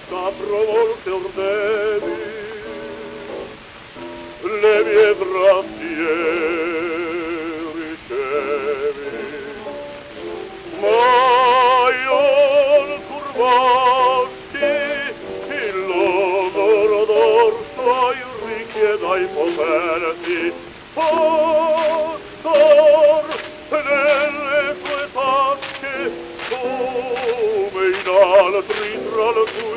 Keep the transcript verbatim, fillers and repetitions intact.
T'apro volte ordevi le mie grazie ricevi, ma io curvassi il logoro dorso ai richieda ai poterti portar nelle tue tasche come in altri tra le tue